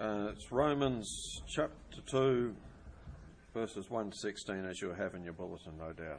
It's Romans chapter 2, verses 1 to 16, as you'll have in your bulletin, no doubt.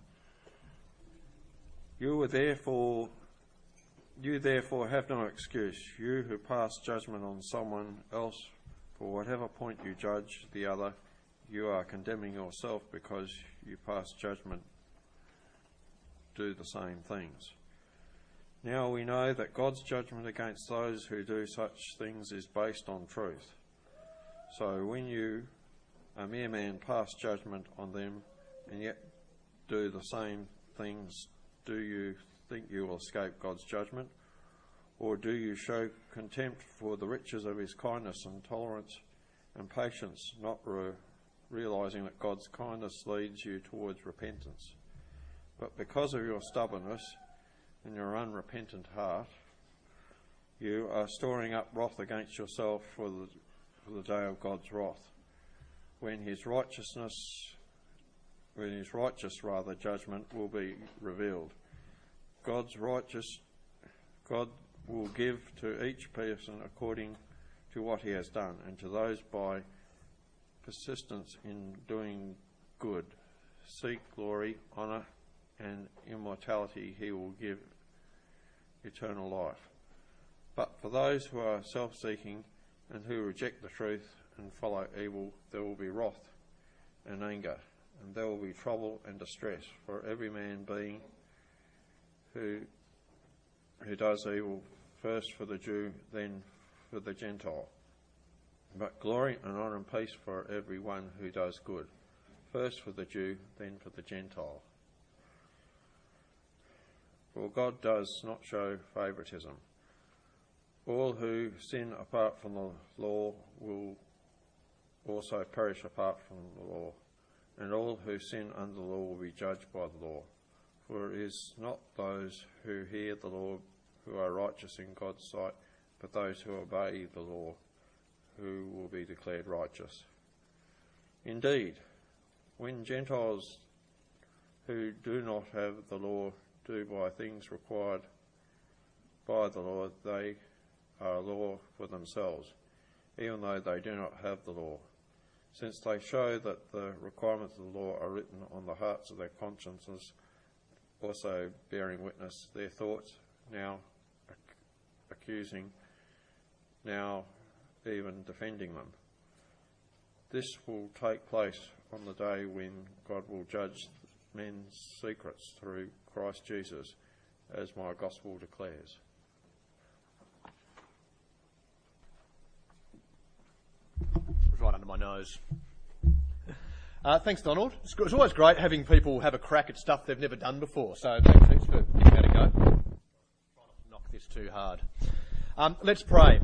You therefore have no excuse, you who pass judgment on someone else, for whatever point you judge the other, you are condemning yourself, because you pass judgment, do the same things. Now we know that God's judgment against those who do such things is based on truth. So when you, a mere man, pass judgment on them and yet do the same things, do you think you will escape God's judgment? Or do you show contempt for the riches of his kindness and tolerance and patience, not realizing that God's kindness leads you towards repentance? But because of your stubbornness and your unrepentant heart, you are storing up wrath against yourself for the day of God's wrath, when his righteous judgment will be revealed. God will give to each person according to what he has done, and to those by persistence in doing good, seek glory, honour, and immortality, he will give eternal life. But for those who are self-seeking and who reject the truth and follow evil, there will be wrath and anger, and there will be trouble and distress for every man being who does evil, first for the Jew, then for the Gentile. But glory and honour and peace for every one who does good, first for the Jew, then for the Gentile. For God does not show favouritism. All who sin apart from the law will also perish apart from the law, and all who sin under the law will be judged by the law. For it is not those who hear the law who are righteous in God's sight, but those who obey the law who will be declared righteous. Indeed, when Gentiles who do not have the law do by things required by the law, they are a law for themselves, even though they do not have the law, since they show that the requirements of the law are written on the hearts of their consciences, also bearing witness their thoughts, now accusing, now even defending them. This will take place on the day when God will judge men's secrets through Christ Jesus, as my gospel declares. Right under my nose. Thanks, Donald. It's always great having people have a crack at stuff they've never done before, so thanks for giving that a go. Try not to knock this too hard. Let's pray.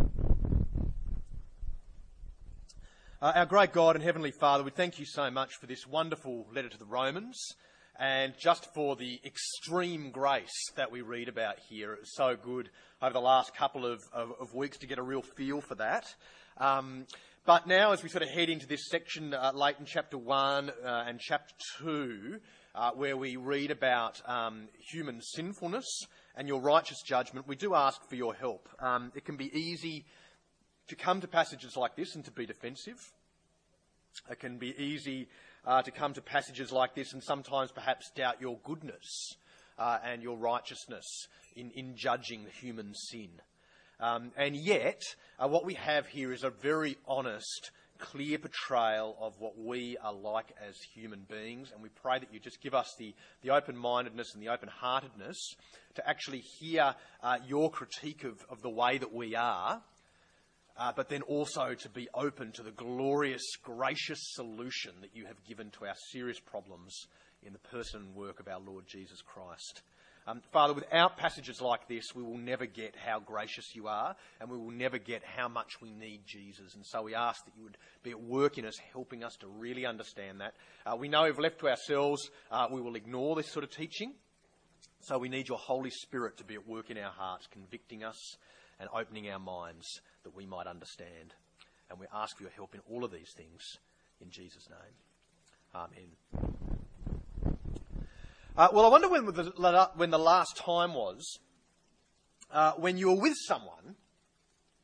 Our great God and Heavenly Father, we thank you so much for this wonderful letter to the Romans, and just for the extreme grace that we read about here. It was so good over the last couple of weeks to get a real feel for that. But now, as we sort of head into this section late in chapter 1 and chapter 2, where we read about human sinfulness and your righteous judgment, we do ask for your help. It can be easy to come to passages like this and to be defensive. It can be easy to come to passages like this and sometimes perhaps doubt your goodness and your righteousness in judging human sin. And yet, what we have here is a very honest, clear portrayal of what we are like as human beings, and we pray that you just give us the open-mindedness and the open-heartedness to actually hear your critique of the way that we are, but then also to be open to the glorious, gracious solution that you have given to our serious problems in the person and work of our Lord Jesus Christ. Father, without passages like this, we will never get how gracious you are, and we will never get how much we need Jesus. And so we ask that you would be at work in us, helping us to really understand that. We know if left to ourselves, we will ignore this sort of teaching. So we need your Holy Spirit to be at work in our hearts, convicting us and opening our minds that we might understand. And we ask for your help in all of these things in Jesus' name. Amen. Well, I wonder when the last time was when you were with someone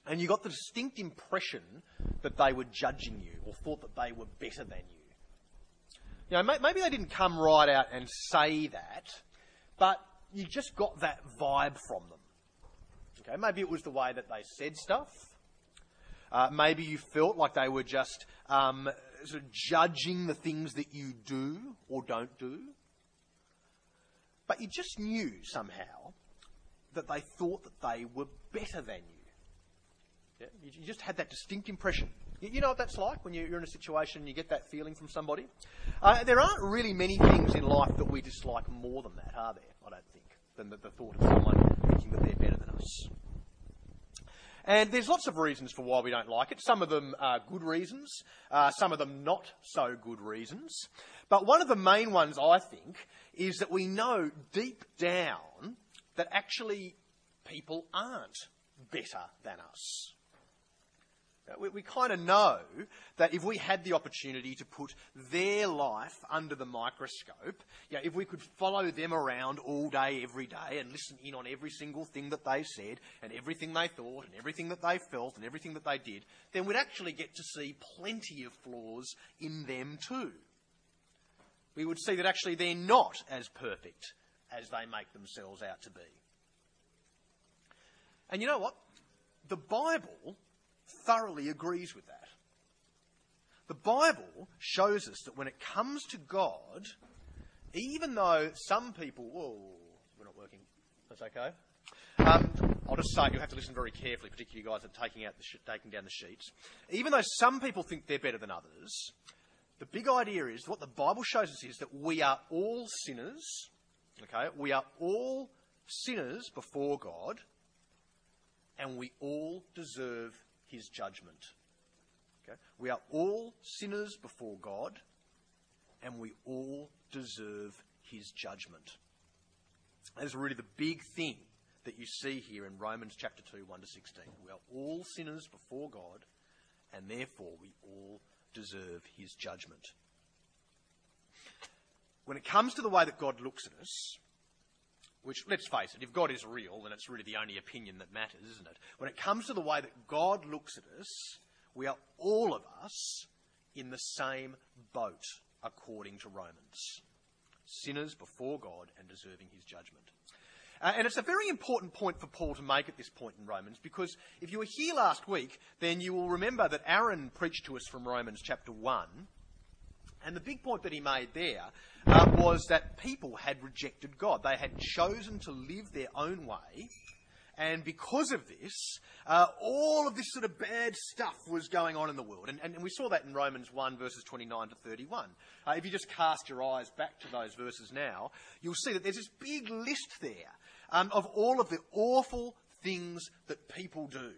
And you got the distinct impression that they were judging you or thought that they were better than you. You know, maybe they didn't come right out and say that, but you just got that vibe from them. Okay, maybe it was the way that they said stuff. Maybe you felt like they were just sort of judging the things that you do or don't do. But you just knew somehow that they thought that they were better than you. Yeah? You just had that distinct impression. You know what that's like when you're in a situation and you get that feeling from somebody? There aren't really many things in life that we dislike more than that, are there? I don't think, than the thought of someone thinking that they're better than us. And there's lots of reasons for why we don't like it. Some of them are good reasons, some of them not so good reasons. But one of the main ones, I think, is that we know deep down that actually people aren't better than us. We kind of know that if we had the opportunity to put their life under the microscope, you know, if we could follow them around all day, every day, and listen in on every single thing that they said, and everything they thought, and everything that they felt, and everything that they did, then we'd actually get to see plenty of flaws in them too. We would see that actually they're not as perfect as they make themselves out to be. And you know what? The Bible thoroughly agrees with that. The Bible shows us that when it comes to God, even though some people... Whoa, we're not working. That's okay. I'll just say, you'll have to listen very carefully, particularly you guys that are taking down the sheets. Even though some people think they're better than others, the big idea is, what the Bible shows us is that we are all sinners. Okay? We are all sinners before God, and we all deserve his judgment. Okay? We are all sinners before God, and we all deserve his judgment. That is really the big thing that you see here in Romans chapter 2, 1 to 16. We are all sinners before God, and therefore we all deserve his judgment. When it comes to the way that God looks at us, which, let's face it, if God is real, then it's really the only opinion that matters, isn't it? When it comes to the way that God looks at us, we are all of us in the same boat, according to Romans. Sinners before God and deserving his judgment. And it's a very important point for Paul to make at this point in Romans, because if you were here last week, then you will remember that Aaron preached to us from Romans chapter 1, and the big point that he made there was that people had rejected God. They had chosen to live their own way, and because of this, all of this sort of bad stuff was going on in the world. And we saw that in Romans 1, verses 29 to 31. If you just cast your eyes back to those verses now, you'll see that there's this big list there of all of the awful things that people do.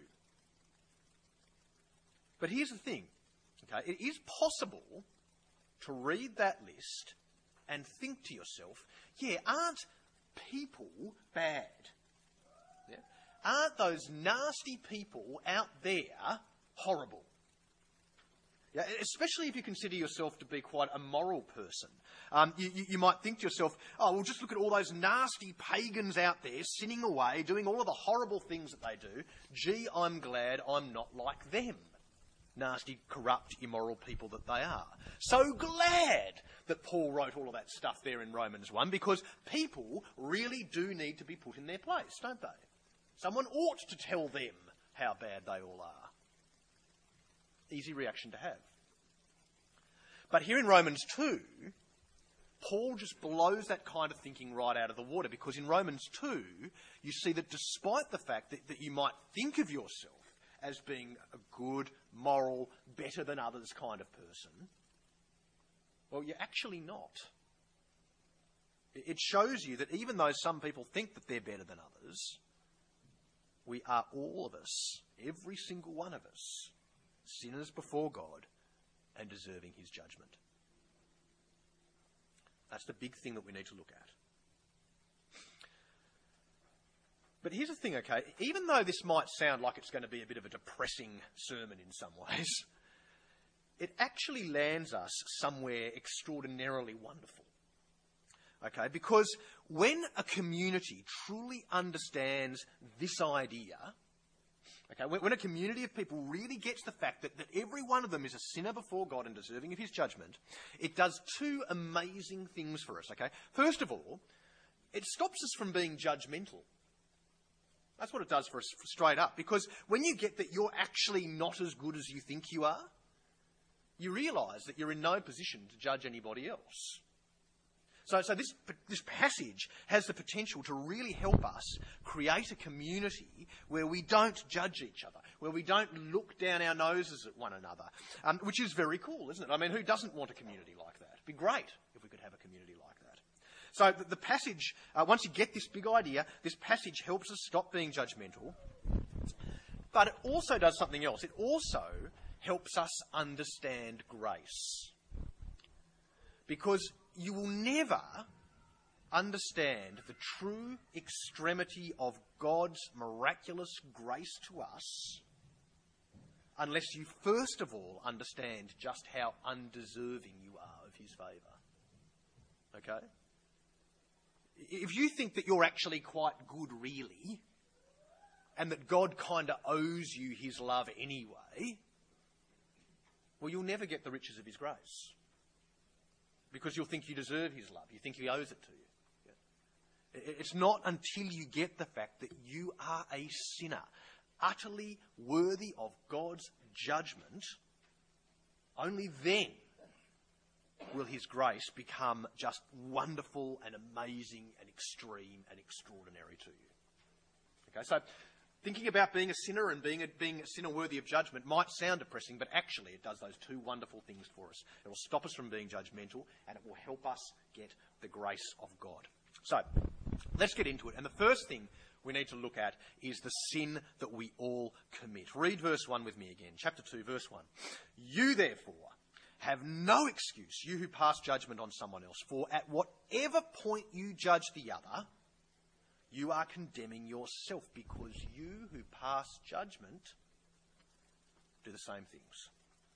But here's the thing, okay? It is possible to read that list and think to yourself, yeah, aren't people bad? Yeah? Aren't those nasty people out there horrible? Yeah, especially if you consider yourself to be quite a moral person. You might think to yourself, oh, well, just look at all those nasty pagans out there sinning away, doing all of the horrible things that they do. Gee, I'm glad I'm not like them. Nasty, corrupt, immoral people that they are. So glad that Paul wrote all of that stuff there in Romans 1, because people really do need to be put in their place, don't they? Someone ought to tell them how bad they all are. Easy reaction to have. But here in Romans 2, Paul just blows that kind of thinking right out of the water, because in Romans 2, you see that despite the fact that you might think of yourself as being a good, moral, better than others kind of person, well, you're actually not. It shows you that even though some people think that they're better than others, we are all of us, every single one of us, sinners before God and deserving his judgment. That's the big thing that we need to look at. But here's the thing, okay? Even though this might sound like it's going to be a bit of a depressing sermon in some ways, it actually lands us somewhere extraordinarily wonderful. Okay? Because when a community truly understands this idea, Okay, when a community of people really gets the fact that every one of them is a sinner before God and deserving of his judgment, it does two amazing things for us, okay? First of all, it stops us from being judgmental. That's what it does for us straight up. Because when you get that you're actually not as good as you think you are, you realise that you're in no position to judge anybody else. So this passage has the potential to really help us create a community where we don't judge each other, where we don't look down our noses at one another, which is very cool, isn't it? I mean, who doesn't want a community like that? It'd be great if we could have a community like that. So the passage, once you get this big idea, this passage helps us stop being judgmental, but it also does something else. It also helps us understand grace. Because you will never understand the true extremity of God's miraculous grace to us unless you first of all understand just how undeserving you are of his favour. Okay? If you think that you're actually quite good really, and that God kind of owes you his love anyway, well, you'll never get the riches of his grace. Because you'll think you deserve his love. You think he owes it to you. Yeah. It's not until you get the fact that you are a sinner, utterly worthy of God's judgment, only then will his grace become just wonderful and amazing and extreme and extraordinary to you. Okay, so thinking about being a sinner and being a sinner worthy of judgment might sound depressing, but actually it does those two wonderful things for us. It will stop us from being judgmental, and it will help us get the grace of God. So, let's get into it. And the first thing we need to look at is the sin that we all commit. Read verse 1 with me again. Chapter 2, verse 1. You, therefore, have no excuse, you who pass judgment on someone else, for at whatever point you judge the other, you are condemning yourself, because you who pass judgment do the same things.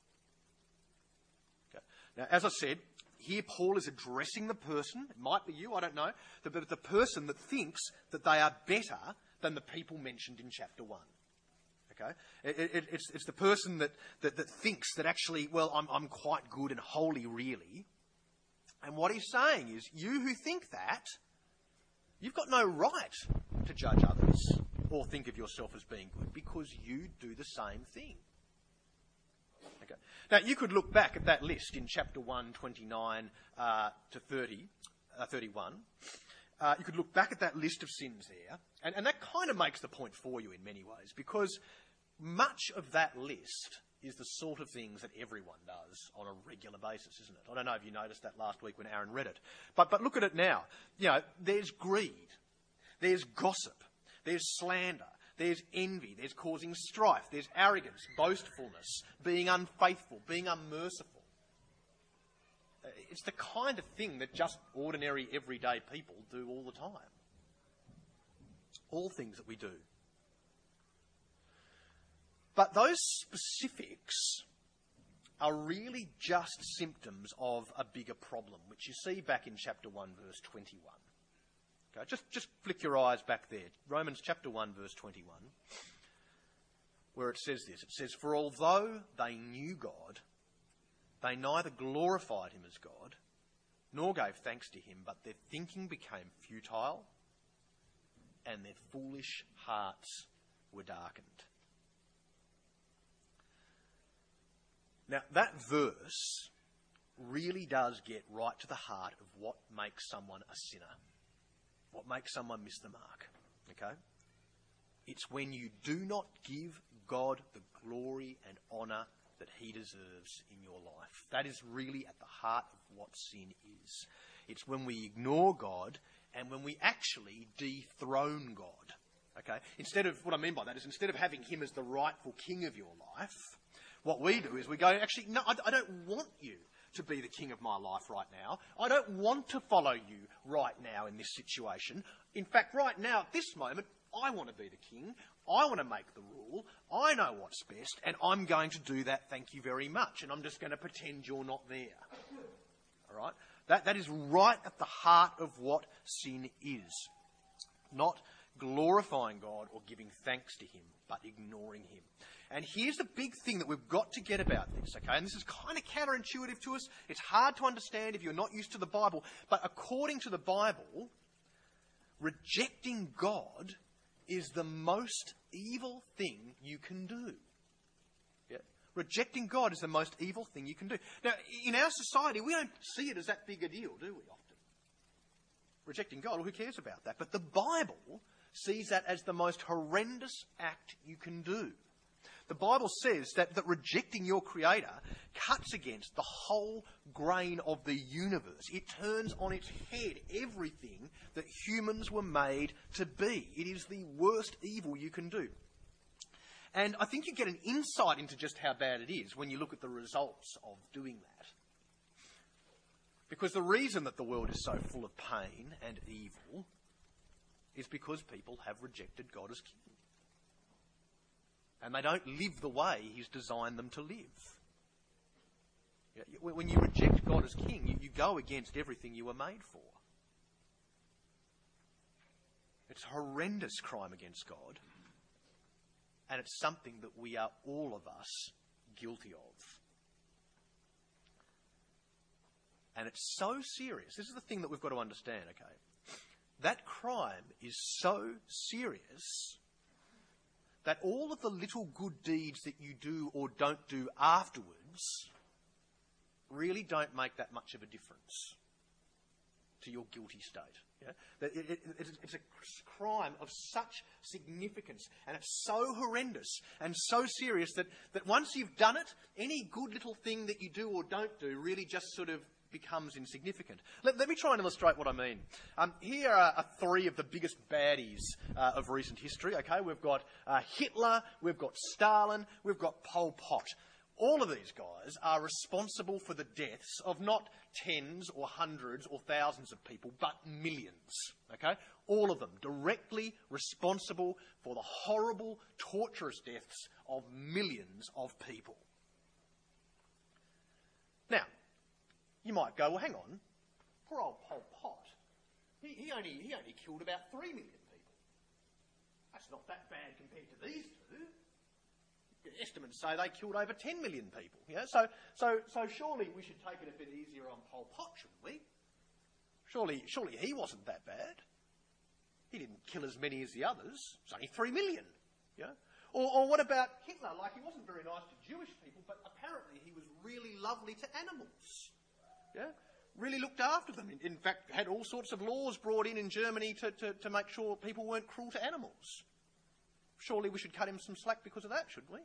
Okay. Now, as I said, here Paul is addressing the person, it might be you, I don't know, the person that thinks that they are better than the people mentioned in chapter 1. Okay? It's the person that thinks that actually, well, I'm quite good and holy really. And what he's saying is, you who think that, you've got no right to judge others or think of yourself as being good, because you do the same thing. Okay. Now, you could look back at that list in chapter 1, 29 to 31. You could look back at that list of sins there, and that kind of makes the point for you in many ways, because much of that list is the sort of things that everyone does on a regular basis, isn't it? I don't know if you noticed that last week when Aaron read it. But look at it now. You know, there's greed, there's gossip, there's slander, there's envy, there's causing strife, there's arrogance, boastfulness, being unfaithful, being unmerciful. It's the kind of thing that just ordinary, everyday people do all the time. All things that we do. But those specifics are really just symptoms of a bigger problem, which you see back in chapter 1, verse 21. Okay, just flick your eyes back there. Romans chapter 1, verse 21, where it says this. It says, "For although they knew God, they neither glorified him as God, nor gave thanks to him, but their thinking became futile, and their foolish hearts were darkened." Now, that verse really does get right to the heart of what makes someone a sinner, what makes someone miss the mark, okay? It's when you do not give God the glory and honour that he deserves in your life. That is really at the heart of what sin is. It's when we ignore God and when we actually dethrone God, okay? What I mean by that is, instead of having him as the rightful king of your life, what we do is we go, actually, no, I don't want you to be the king of my life right now. I don't want to follow you right now in this situation. In fact, right now, at this moment, I want to be the king. I want to make the rule. I know what's best, and I'm going to do that, thank you very much. And I'm just going to pretend you're not there. All right? That is right at the heart of what sin is. Not glorifying God or giving thanks to him, but ignoring him. And here's the big thing that we've got to get about this, okay? And this is kind of counterintuitive to us. It's hard to understand if you're not used to the Bible. But according to the Bible, rejecting God is the most evil thing you can do. Yeah? Rejecting God is the most evil thing you can do. Now, in our society, we don't see it as that big a deal, do we, often? Rejecting God, well, who cares about that? But the Bible sees that as the most horrendous act you can do. The Bible says that rejecting your Creator cuts against the whole grain of the universe. It turns on its head everything that humans were made to be. It is the worst evil you can do. And I think you get an insight into just how bad it is when you look at the results of doing that. Because the reason that the world is so full of pain and evil is because people have rejected God as King. And they don't live the way He's designed them to live. When you reject God as King, you go against everything you were made for. It's a horrendous crime against God. And it's something that we are, all of us, guilty of. And it's so serious. This is the thing that we've got to understand, okay? That crime is so serious that all of the little good deeds that you do or don't do afterwards really don't make that much of a difference to your guilty state. Yeah? It's a crime of such significance, and it's so horrendous and so serious that once you've done it, any good little thing that you do or don't do really just sort of becomes insignificant. Let me try and illustrate what I mean. Here are three of the biggest baddies of recent history. Okay, we've got Hitler, we've got Stalin, we've got Pol Pot. All of these guys are responsible for the deaths of not tens or hundreds or thousands of people, but millions. Okay, all of them directly responsible for the horrible, torturous deaths of millions of people. Now, you might go, well, hang on, poor old Pol Pot, he only killed about 3 million people. That's not that bad compared to these two. Estimates say they killed over 10 million people. Yeah? So surely we should take it a bit easier on Pol Pot, shouldn't we? Surely he wasn't that bad. He didn't kill as many as the others. It's only 3 million. Yeah? Or what about Hitler? Like, he wasn't very nice to Jewish people, but apparently he was really lovely to animals. Yeah? Really looked after them. In fact, had all sorts of laws brought in Germany to make sure people weren't cruel to animals. Surely we should cut him some slack because of that, shouldn't we?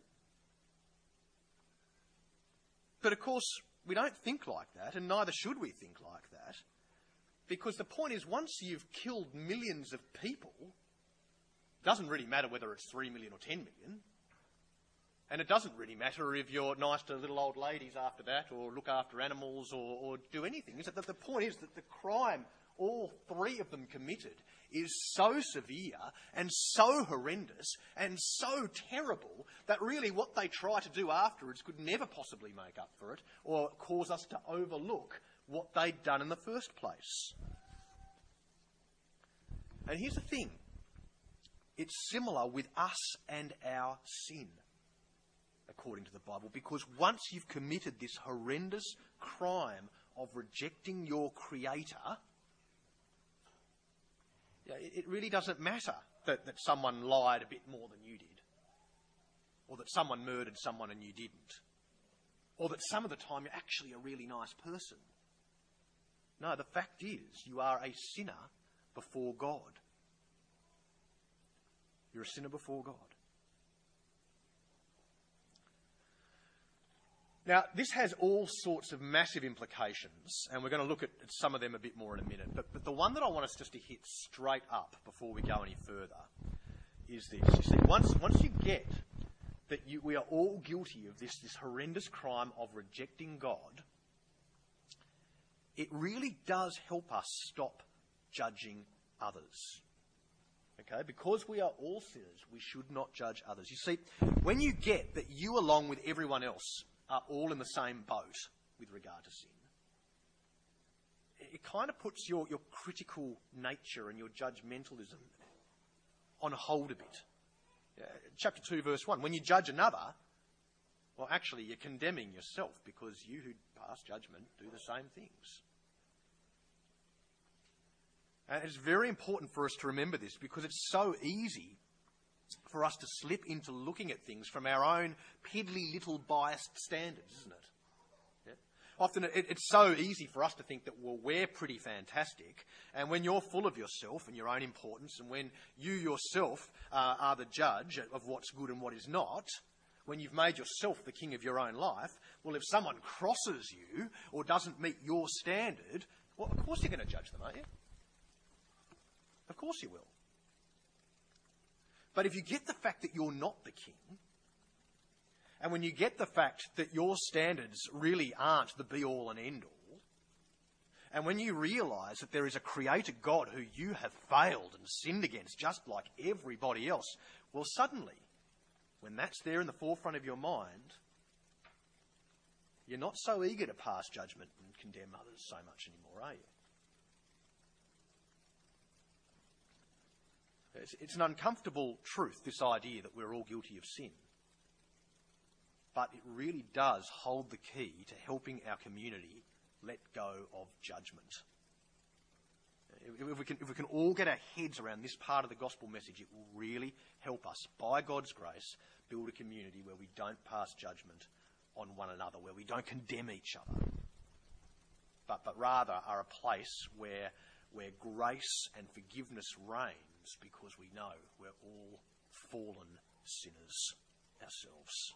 But of course, we don't think like that, and neither should we think like that. Because the point is, once you've killed millions of people, it doesn't really matter whether it's 3 million or 10 million. And it doesn't really matter if you're nice to little old ladies after that, or look after animals, or do anything. Is that the point is that the crime all three of them committed is so severe and so horrendous and so terrible that really what they try to do afterwards could never possibly make up for it or cause us to overlook what they'd done in the first place. And here's the thing. It's similar with us and our sin, according to the Bible, because once you've committed this horrendous crime of rejecting your Creator, it really doesn't matter that someone lied a bit more than you did, or that someone murdered someone and you didn't, or that some of the time you're actually a really nice person. No, the fact is you are a sinner before God. You're a sinner before God. Now, this has all sorts of massive implications, and we're going to look at some of them a bit more in a minute. But the one that I want us just to hit straight up before we go any further is this. You see, once you get that we are all guilty of this horrendous crime of rejecting God, it really does help us stop judging others. Okay, because we are all sinners, we should not judge others. You see, when you get that you, along with everyone else, are all in the same boat with regard to sin, it kind of puts your critical nature and your judgmentalism on hold a bit. Chapter 2, verse 1. When you judge another, well, actually, you're condemning yourself, because you who pass judgment do the same things. And it's very important for us to remember this, because it's so easy for us to slip into looking at things from our own piddly little biased standards, isn't it? Yeah? Often it's so easy for us to think that, well, we're pretty fantastic, and when you're full of yourself and your own importance, and when you yourself are the judge of what's good and what is not, when you've made yourself the king of your own life, well, if someone crosses you or doesn't meet your standard, well, of course you're going to judge them, aren't you? Of course you will. But if you get the fact that you're not the king, and when you get the fact that your standards really aren't the be-all and end-all, and when you realise that there is a creator God who you have failed and sinned against just like everybody else, well, suddenly, when that's there in the forefront of your mind, you're not so eager to pass judgment and condemn others so much anymore, are you? It's an uncomfortable truth, this idea that we're all guilty of sin. But it really does hold the key to helping our community let go of judgment. If we can all get our heads around this part of the gospel message, it will really help us, by God's grace, build a community where we don't pass judgment on one another, where we don't condemn each other, but rather are a place where grace and forgiveness reigns, because we know we're all fallen sinners ourselves.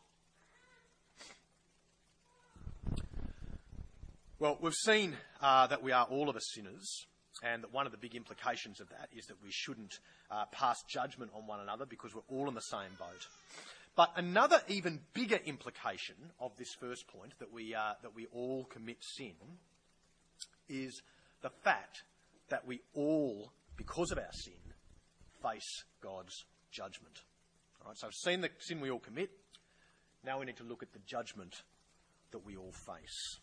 Well, we've seen that we are all of us sinners, and that one of the big implications of that is that we shouldn't pass judgment on one another, because we're all in the same boat. But another even bigger implication of this first point, that we all commit sin, is the fact that we all, because of our sin, face God's judgment. All right, so we've seen the sin we all commit. Now we need to look at the judgment that we all face.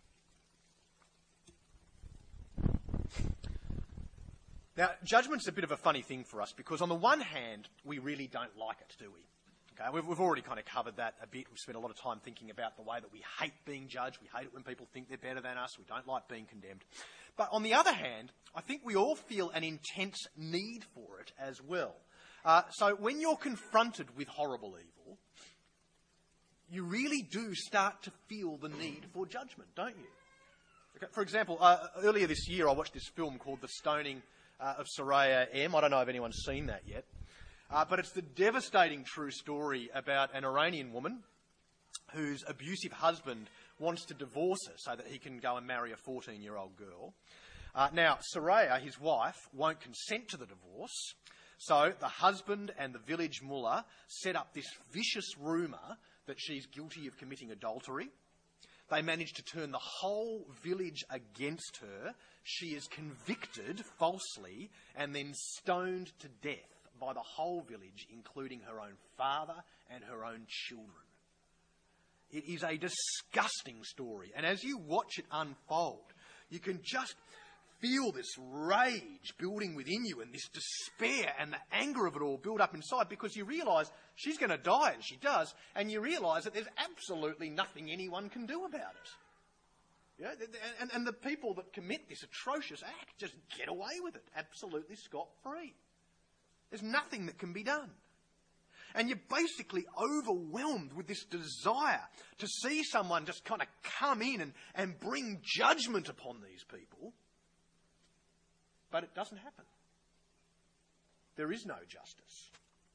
Now, judgment's a bit of a funny thing for us, because on the one hand, we really don't like it, do we? Okay, we've already kind of covered that a bit. We've spent a lot of time thinking about the way that we hate being judged. We hate it when people think they're better than us. We don't like being condemned. But on the other hand, I think we all feel an intense need for it as well. So when you're confronted with horrible evil, you really do start to feel the need for judgment, don't you? Okay, for example, earlier this year I watched this film called The Stoning of Soraya M. I don't know if anyone's seen that yet. But it's the devastating true story about an Iranian woman whose abusive husband wants to divorce her so that he can go and marry a 14-year-old girl. Now, Soraya, his wife, won't consent to the divorce, so the husband and the village mullah set up this vicious rumour that she's guilty of committing adultery. They manage to turn the whole village against her. She is convicted falsely and then stoned to death by the whole village, including her own father and her own children. It is a disgusting story, and as you watch it unfold, you can just feel this rage building within you, and this despair and the anger of it all build up inside, because you realise she's going to die, and she does, and you realise that there's absolutely nothing anyone can do about it. Yeah, and the people that commit this atrocious act just get away with it, absolutely scot-free. There's nothing that can be done. And you're basically overwhelmed with this desire to see someone just kind of come in and bring judgment upon these people. But it doesn't happen. There is no justice.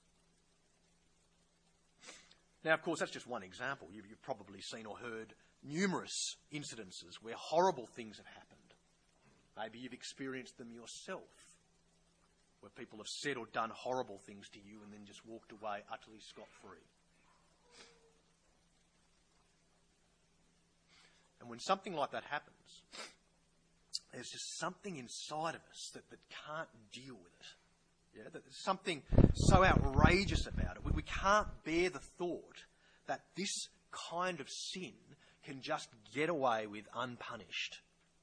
Now, of course, that's just one example. You've probably seen or heard numerous incidences where horrible things have happened. Maybe you've experienced them yourself, where people have said or done horrible things to you and then just walked away utterly scot-free. And when something like that happens, there's just something inside of us that can't deal with it. Yeah, there's something so outrageous about it. We can't bear the thought that this kind of sin can just get away with unpunished.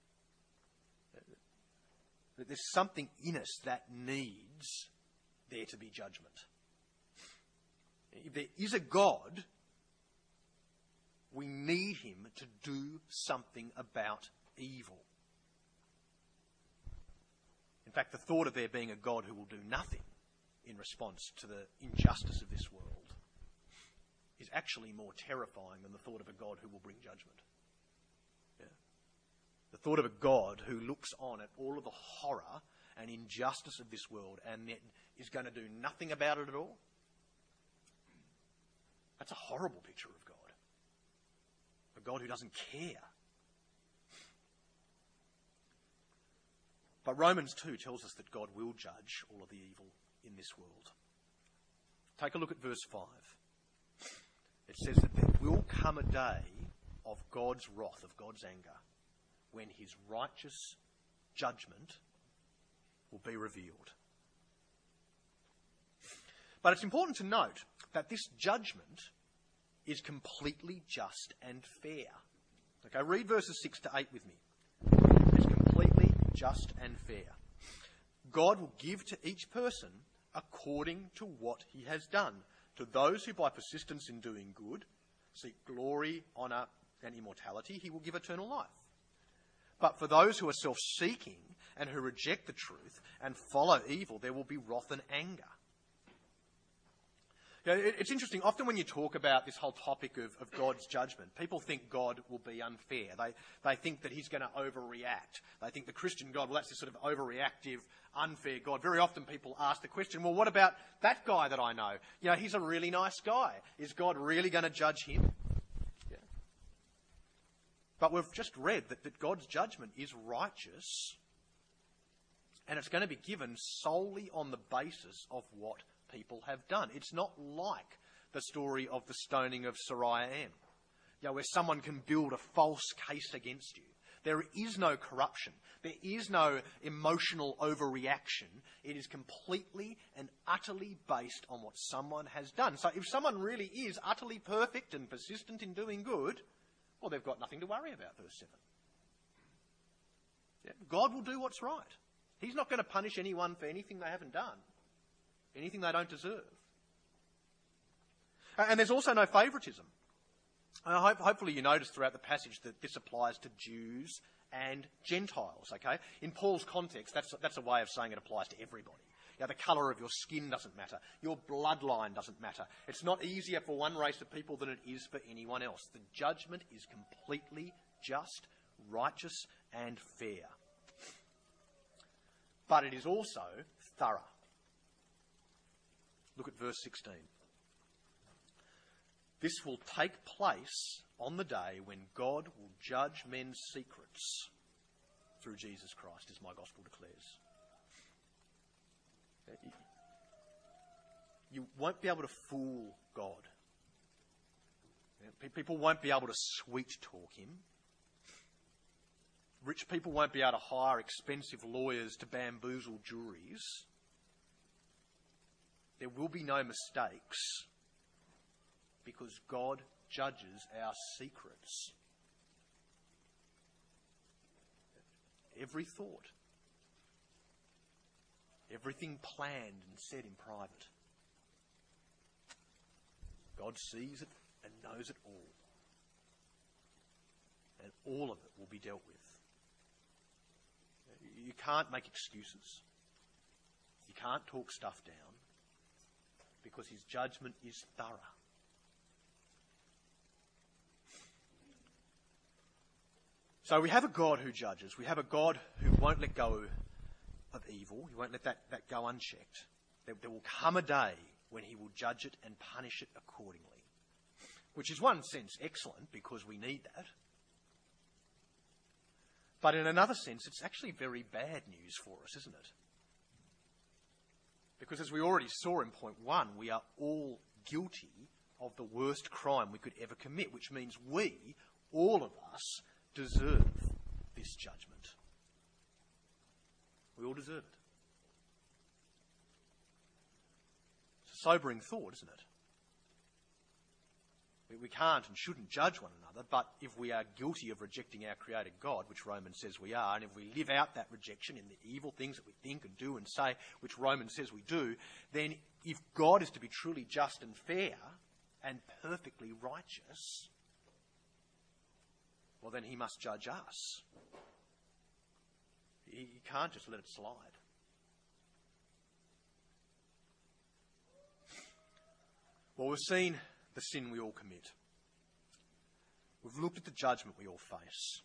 That there's something in us that needs there to be judgment. If there is a God, we need him to do something about evil. In fact, the thought of there being a God who will do nothing in response to the injustice of this world is actually more terrifying than the thought of a God who will bring judgment. Yeah. The thought of a God who looks on at all of the horror and injustice of this world and yet is going to do nothing about it at all. That's a horrible picture of God. A God who doesn't care. But Romans 2 tells us that God will judge all of the evil in this world. Take a look at verse 5. It says that there will come a day of God's wrath, of God's anger, when his righteous judgment will be revealed. But it's important to note that this judgment is completely just and fair. Okay, read verses 6 to 8 with me. It's completely just and fair. God will give to each person according to what he has done. To those who by persistence in doing good seek glory, honour and immortality, he will give eternal life. But for those who are self-seeking and who reject the truth and follow evil, there will be wrath and anger. You know, it's interesting, often when you talk about this whole topic of God's judgment, people think God will be unfair. They think that he's going to overreact. They think the Christian God, well, that's this sort of overreactive, unfair God. Very often people ask the question, well, what about that guy that I know? You know, he's a really nice guy. Is God really going to judge him? Yeah. But we've just read that God's judgment is righteous, and it's going to be given solely on the basis of what people have done. It's not like the story of the stoning of Sariah M, you know, where someone can build a false case against you. There is no corruption. There is no emotional overreaction. It is completely and utterly based on what someone has done. So if someone really is utterly perfect and persistent in doing good, well, they've got nothing to worry about, verse 7. Yeah, God will do what's right. He's not going to punish anyone for anything they haven't done, anything they don't deserve. And there's also no favouritism. Hopefully you notice throughout the passage that this applies to Jews and Gentiles, okay? In Paul's context, that's a way of saying it applies to everybody. You know, the colour of your skin doesn't matter. Your bloodline doesn't matter. It's not easier for one race of people than it is for anyone else. The judgment is completely just, righteous and fair. But it is also thorough. Look at verse 16. This will take place on the day when God will judge men's secrets through Jesus Christ, as my gospel declares. You won't be able to fool God. People won't be able to sweet talk him. Rich people won't be able to hire expensive lawyers to bamboozle juries. There will be no mistakes because God judges our secrets. Every thought, everything planned and said in private. God sees it and knows it all. And all of it will be dealt with. You can't make excuses. You can't talk stuff down because his judgment is thorough. So we have a God who judges. We have a God who won't let go of evil. He won't let that go unchecked. There will come a day when he will judge it and punish it accordingly, which is one sense excellent because we need that. But in another sense, it's actually very bad news for us, isn't it? Because as we already saw in point 1, we are all guilty of the worst crime we could ever commit, which means we, all of us, deserve this judgment. We all deserve it. It's a sobering thought, isn't it? We can't and shouldn't judge one another, but if we are guilty of rejecting our Creator God, which Romans says we are, and if we live out that rejection in the evil things that we think and do and say, which Romans says we do, then if God is to be truly just and fair and perfectly righteous, well, then he must judge us. He can't just let it slide. Well, we've seen the sin we all commit. We've looked at the judgment we all face.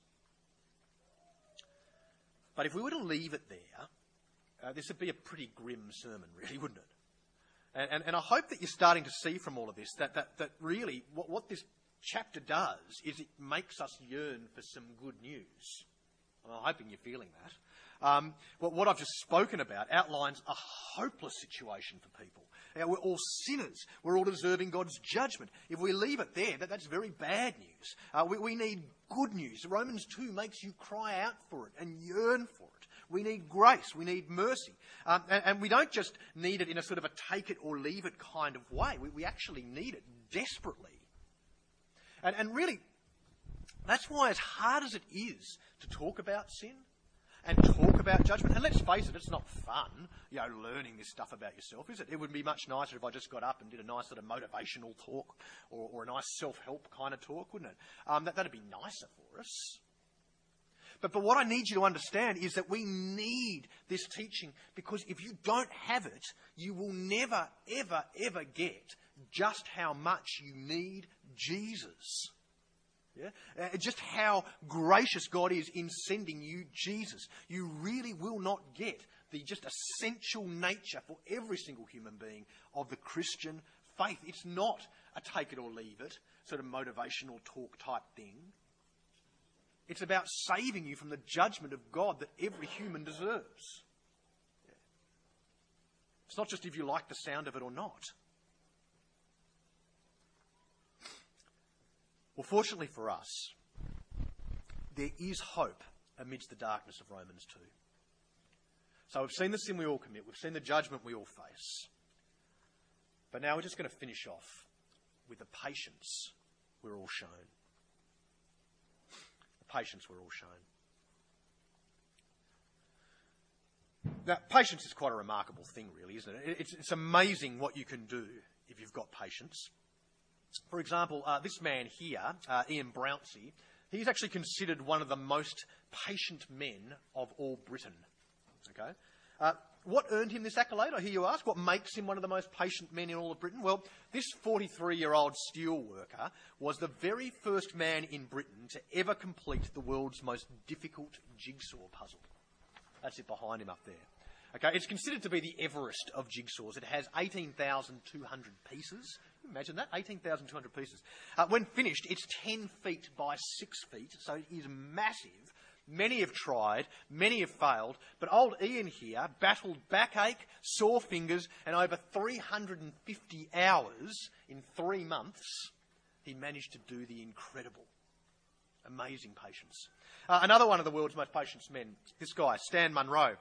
But if we were to leave it there, this would be a pretty grim sermon, really, wouldn't it? And I hope that you're starting to see from all of this that really what this chapter does is it makes us yearn for some good news. I'm hoping you're feeling that. What I've just spoken about outlines a hopeless situation for people. We're all sinners. We're all deserving God's judgment. If we leave it there, that's very bad news. We need good news. Romans 2 makes you cry out for it and yearn for it. We need grace. We need mercy. And we don't just need it in a sort of a take it or leave it kind of way. We actually need it desperately. And really, that's why as hard as it is to talk about sin and talk about judgment, and let's face it, it's not fun, learning this stuff about yourself, is it? It would be much nicer if I just got up and did a nice sort of motivational talk or a nice self-help kind of talk, wouldn't it? That'd be nicer for us. But what I need you to understand is that we need this teaching, because if you don't have it, you will never, ever, ever get just how much you need Jesus. Yeah? Just how gracious God is in sending you Jesus. You really will not get the just essential nature for every single human being of the Christian faith. It's not a take it or leave it sort of motivational talk type thing. It's about saving you from the judgment of God that every human deserves. Yeah. It's not just if you like the sound of it or not. Well, fortunately for us, there is hope amidst the darkness of Romans 2. So we've seen the sin we all commit. We've seen the judgment we all face. But now we're just going to finish off with the patience we're all shown. The patience we're all shown. Now, patience is quite a remarkable thing, really, isn't it? It's amazing what you can do if you've got patience. For example, this man here, Ian Brownsey, he's actually considered one of the most patient men of all Britain. Okay, what earned him this accolade, I hear you ask? What makes him one of the most patient men in all of Britain? Well, this 43-year-old steel worker was the very first man in Britain to ever complete the world's most difficult jigsaw puzzle. That's it behind him up there. Okay, it's considered to be the Everest of jigsaws. It has 18,200 pieces. Can you imagine that? 18,200 pieces. When finished, it's 10 feet by 6 feet, so it is massive. Many have tried, many have failed, but old Ian here battled backache, sore fingers, and over 350 hours in 3 months, he managed to do the incredible. Amazing patience. Another one of the world's most patient men, this guy, Stan Munro.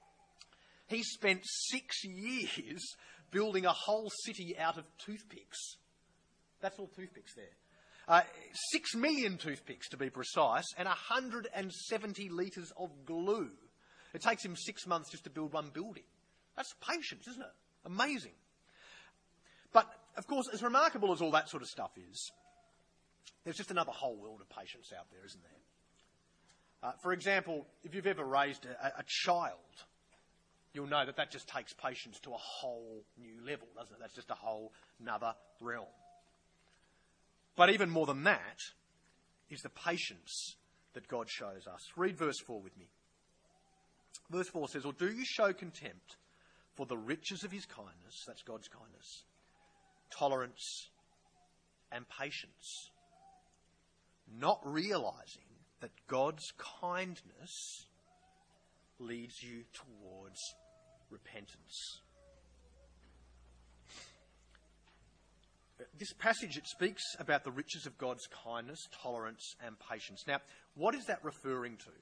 He spent 6 years building a whole city out of toothpicks. That's all toothpicks there. 6 million toothpicks, to be precise, and 170 litres of glue. It takes him 6 months just to build one building. That's patience, isn't it? Amazing. But, of course, as remarkable as all that sort of stuff is, there's just another whole world of patience out there, isn't there? For example, if you've ever raised a child, you'll know that just takes patience to a whole new level, doesn't it? That's just a whole another realm. But even more than that is the patience that God shows us. Read verse 4 with me. Verse 4 says, "Or do you show contempt for the riches of his kindness," that's God's kindness, "tolerance and patience, not realising that God's kindness leads you towards repentance." This passage, it speaks about the riches of God's kindness, tolerance and patience. Now, what is that referring to?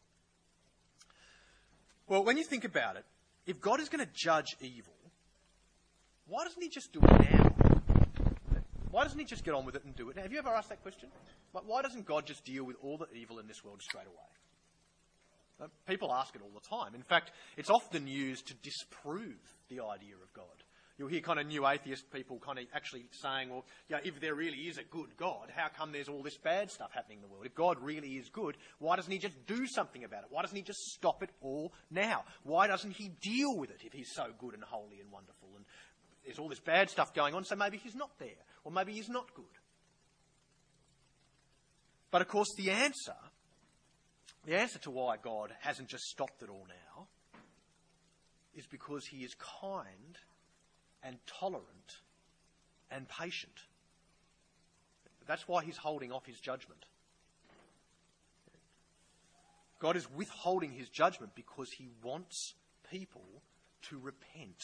Well, when you think about it, if God is going to judge evil, why doesn't he just do it now? Why doesn't he just get on with it and do it now? Have you ever asked that question? Why doesn't God just deal with all the evil in this world straight away? People ask it all the time. In fact, it's often used to disprove the idea of God. You'll hear kind of new atheist people kind of actually saying, well, yeah, if there really is a good God, how come there's all this bad stuff happening in the world? If God really is good, why doesn't he just do something about it? Why doesn't he just stop it all now? Why doesn't he deal with it if he's so good and holy and wonderful? And there's all this bad stuff going on, so maybe he's not there, or maybe he's not good. But of course the answer to why God hasn't just stopped it all now is because he is kind and tolerant and patient. That's why he's holding off his judgment. God is withholding his judgment because he wants people to repent.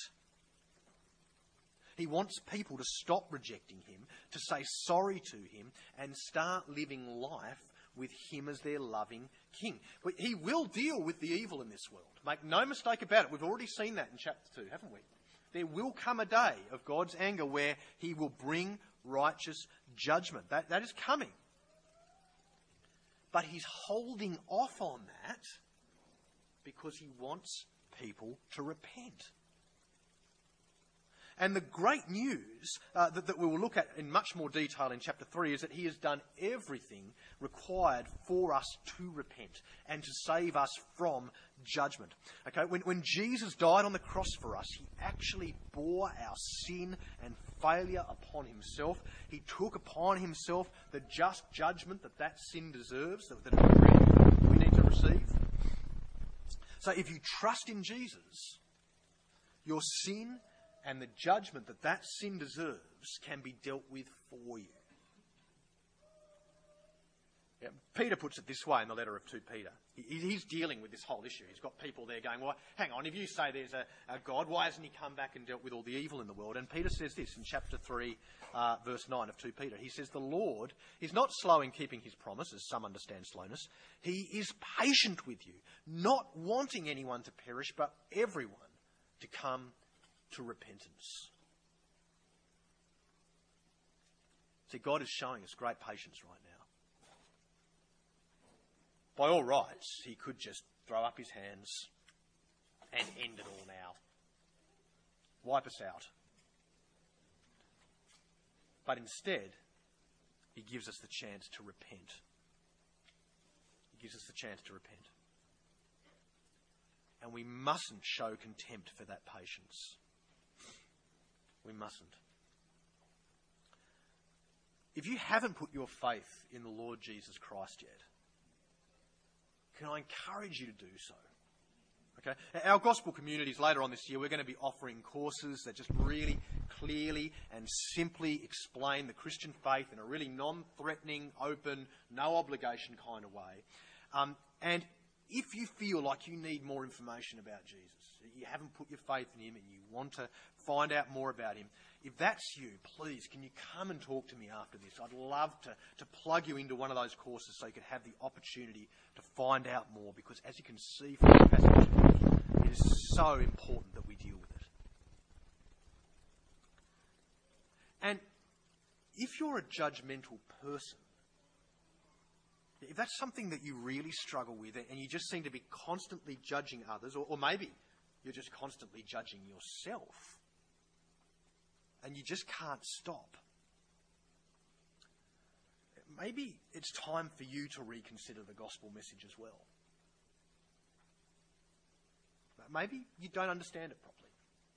He wants people to stop rejecting him, to say sorry to him, and start living life with him as their loving king. But he will deal with the evil in this world. Make no mistake about it. We've already seen that in chapter 2, haven't we? There will come a day of God's anger where he will bring righteous judgment. That is coming. But he's holding off on that because he wants people to repent. And the great news that we will look at in much more detail in chapter 3 is that he has done everything required for us to repent and to save us from judgment. Okay, when Jesus died on the cross for us, he actually bore our sin and failure upon himself. He took upon himself the just judgment that sin deserves, that we need to receive. So if you trust in Jesus, your sin and the judgment that sin deserves can be dealt with for you. Yeah, Peter puts it this way in the letter of 2 Peter. He's dealing with this whole issue. He's got people there going, well, hang on, if you say there's a God, why hasn't he come back and dealt with all the evil in the world? And Peter says this in chapter 3, verse 9 of 2 Peter. He says, the Lord is not slow in keeping his promise, as some understand slowness. He is patient with you, not wanting anyone to perish, but everyone to come to repentance. See, God is showing us great patience right now. By all rights, he could just throw up his hands and end it all now. Wipe us out. But instead, he gives us the chance to repent. He gives us the chance to repent. And we mustn't show contempt for that patience. We mustn't. If you haven't put your faith in the Lord Jesus Christ yet, can I encourage you to do so? Okay? Our gospel communities later on this year, we're going to be offering courses that just really clearly and simply explain the Christian faith in a really non-threatening, open, no obligation kind of way. And if you feel like you need more information about Jesus, you haven't put your faith in him and you want to find out more about him, if that's you, please, can you come and talk to me after this? I'd love to plug you into one of those courses so you could have the opportunity to find out more, because as you can see from this passage, it is so important that we deal with it. And if you're a judgmental person, if that's something that you really struggle with and you just seem to be constantly judging others, or maybe you're just constantly judging yourself, and you just can't stop, maybe it's time for you to reconsider the gospel message as well. Maybe you don't understand it properly.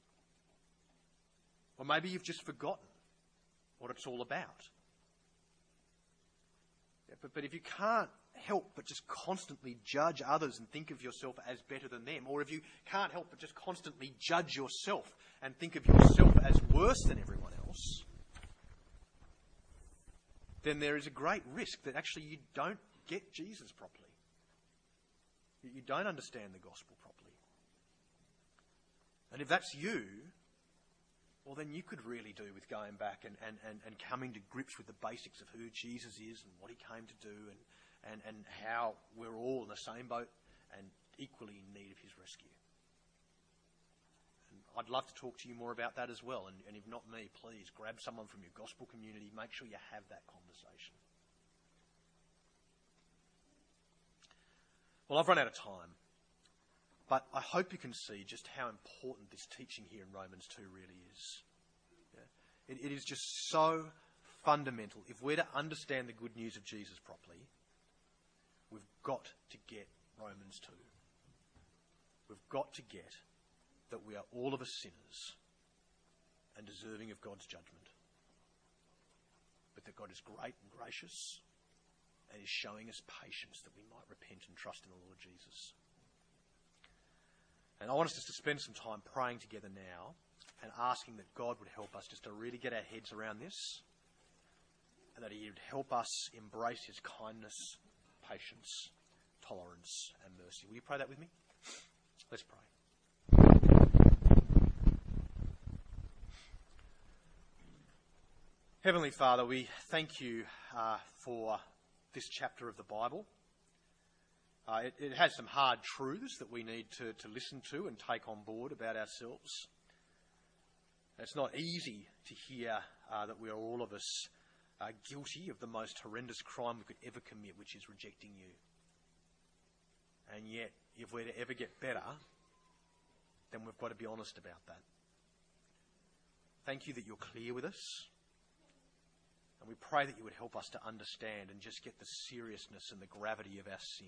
Or maybe you've just forgotten what it's all about. But if you can't help but just constantly judge others and think of yourself as better than them, or if you can't help but just constantly judge yourself and think of yourself as worse than everyone else, then there is a great risk that actually you don't get Jesus properly. You don't understand the gospel properly. And if that's you, well, then you could really do with going back and coming to grips with the basics of who Jesus is and what he came to do and how we're all in the same boat and equally in need of his rescue. And I'd love to talk to you more about that as well. And if not me, please grab someone from your gospel community. Make sure you have that conversation. Well, I've run out of time. But I hope you can see just how important this teaching here in Romans 2 really is. Yeah? It is just so fundamental. If we're to understand the good news of Jesus properly, we've got to get Romans 2. We've got to get that we are all of us sinners and deserving of God's judgment. But that God is great and gracious and is showing us patience that we might repent and trust in the Lord Jesus. And I want us just to spend some time praying together now and asking that God would help us just to really get our heads around this, and that he would help us embrace his kindness, patience, tolerance and mercy. Will you pray that with me? Let's pray. Heavenly Father, we thank you for this chapter of the Bible. It has some hard truths that we need to listen to and take on board about ourselves. It's not easy to hear that we are all of us guilty of the most horrendous crime we could ever commit, which is rejecting you. And yet, if we're to ever get better, then we've got to be honest about that. Thank you that you're clear with us. And we pray that you would help us to understand and just get the seriousness and the gravity of our sin.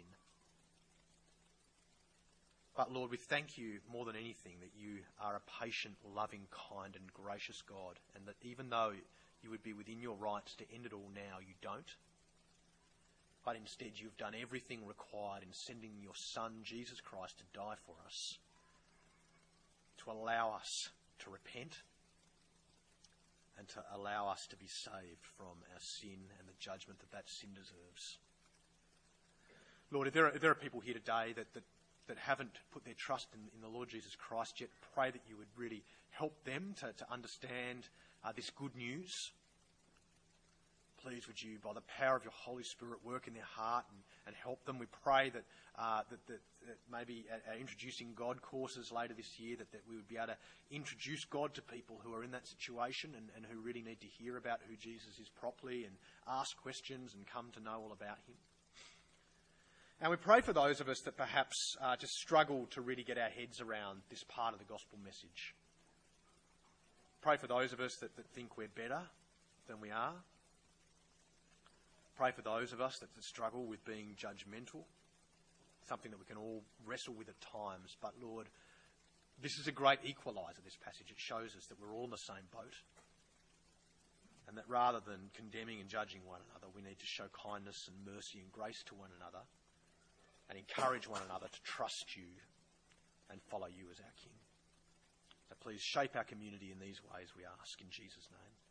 But Lord, we thank you more than anything that you are a patient, loving, kind and gracious God, and that even though you would be within your rights to end it all now, you don't. But instead you've done everything required in sending your Son, Jesus Christ, to die for us, to allow us to repent and to allow us to be saved from our sin and the judgment that sin deserves. Lord, if there are people here today that haven't put their trust in the Lord Jesus Christ yet, pray that you would really help them to understand this good news. Please would you, by the power of your Holy Spirit, work in their heart and help them. We pray that maybe at introducing God courses later this year, that we would be able to introduce God to people who are in that situation and who really need to hear about who Jesus is properly and ask questions and come to know all about him. And we pray for those of us that perhaps just struggle to really get our heads around this part of the gospel message. Pray for those of us that think we're better than we are. Pray for those of us that struggle with being judgmental, something that we can all wrestle with at times. But Lord, this is a great equaliser, this passage. It shows us that we're all in the same boat, and that rather than condemning and judging one another, we need to show kindness and mercy and grace to one another and encourage one another to trust you and follow you as our King. So please shape our community in these ways, we ask, in Jesus' name.